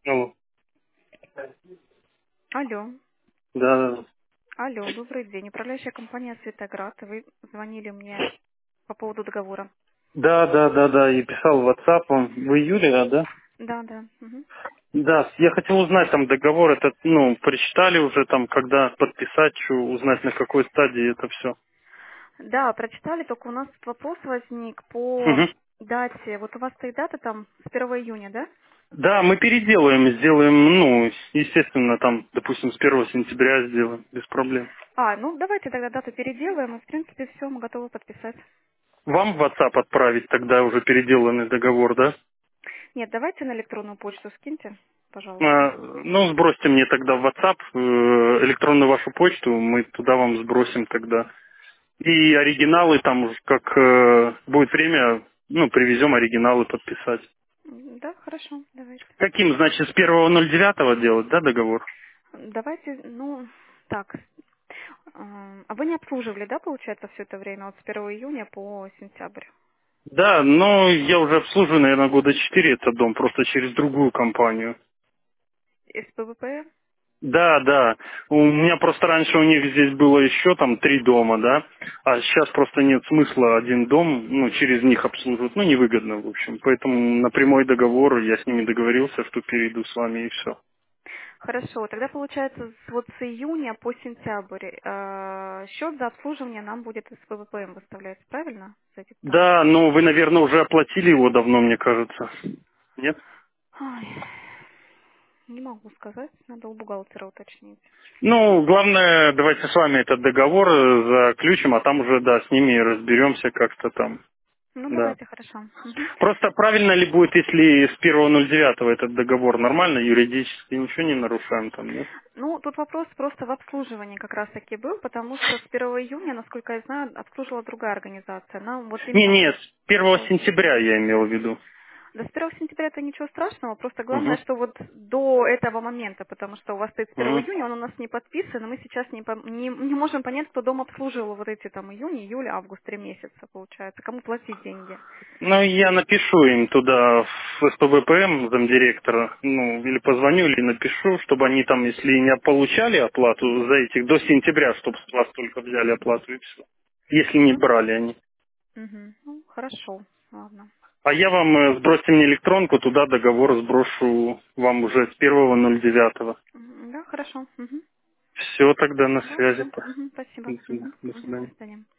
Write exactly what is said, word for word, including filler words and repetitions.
Алло. Алло. Да, Алло, добрый день. Управляющая компания «Светоград». Вы звонили мне по поводу договора. да, да, да, да, я писал в WhatsApp вам в июле, а, да? Да, да. Мгм. Да, я хотел узнать там договор этот, ну, прочитали уже там, когда подписать, что узнать на какой стадии это все. Да, прочитали, только у нас тут вопрос возник по Угу. дате. Вот у вас стоит дата там с первого июня, да? Да, мы переделаем, сделаем, ну, естественно, там, допустим, с первого сентября сделаем, без проблем. А, ну давайте тогда дату переделаем, и в принципе все, мы готовы подписать. Вам в WhatsApp отправить тогда уже переделанный договор, да? Нет, давайте на электронную почту скиньте, пожалуйста. А, ну, сбросьте мне тогда в WhatsApp э, электронную вашу почту, мы туда вам сбросим тогда. И оригиналы там, уж как э, будет время, ну, привезем оригиналы подписать. М, Да, хорошо, давайте. Каким, значит, с первого ноль девятого делать, да, договор? Давайте, ну, так. м, А вы не обслуживали, да, получается, все это время, вот с первого июня по сентябрь? Да, но я уже обслуживаю, наверное, года четыре этот дом, просто через другую компанию. Из ПВП? Да, да. У меня просто раньше у них здесь было еще там три дома, да, а сейчас просто нет смысла один дом, ну, через них обслуживать, ну, невыгодно, в общем. Поэтому на прямой договор я с ними договорился, что перейду с вами и все. Хорошо, тогда получается с- вот с июня по сентябрь э, счет за обслуживание нам будет из ПВПМ выставляться, правильно? За эти там. Да, но вы, наверное, уже оплатили его давно, мне кажется. Нет? Ай, не могу сказать, надо у бухгалтера уточнить. Ну, главное, давайте с вами этот договор э, заключим, а там уже, да, с ними разберемся как-то там. Ну Да. давайте, хорошо. Мгм. Просто правильно ли будет, если с первого ноль девятого этот договор нормально, юридически ничего не нарушаем там, нет? Ну, тут вопрос просто в обслуживании как раз таки был, потому что с первого июня, насколько я знаю, обслуживала другая организация. Нам вот Не, именно нет, с первого по сентября я имел в виду. До с первого сентября это ничего страшного, просто главное, Угу. что вот до этого момента, потому что у вас стоит с первого Угу. июня, он у нас не подписан, и мы сейчас не, пом- не, не можем понять, кто дом обслуживал вот эти там июнь, июль, август, три месяца, получается, кому платить деньги. Ну, я напишу им туда в СПБПМ, замдиректора, ну, или позвоню, или напишу, чтобы они там, если не получали оплату за этих до сентября, чтобы с вас только взяли оплату и все. Если не Ну, брали они. мгм. Ну, хорошо, ладно. А я вам, э, сбросьте мне электронку, туда договор сброшу вам уже с первого ноль девятого. Мгм. Да, хорошо. Мгм. Все тогда на Да, связи. все. Спасибо. До свидания. Мгм. До Мгм. До свидания. свидания.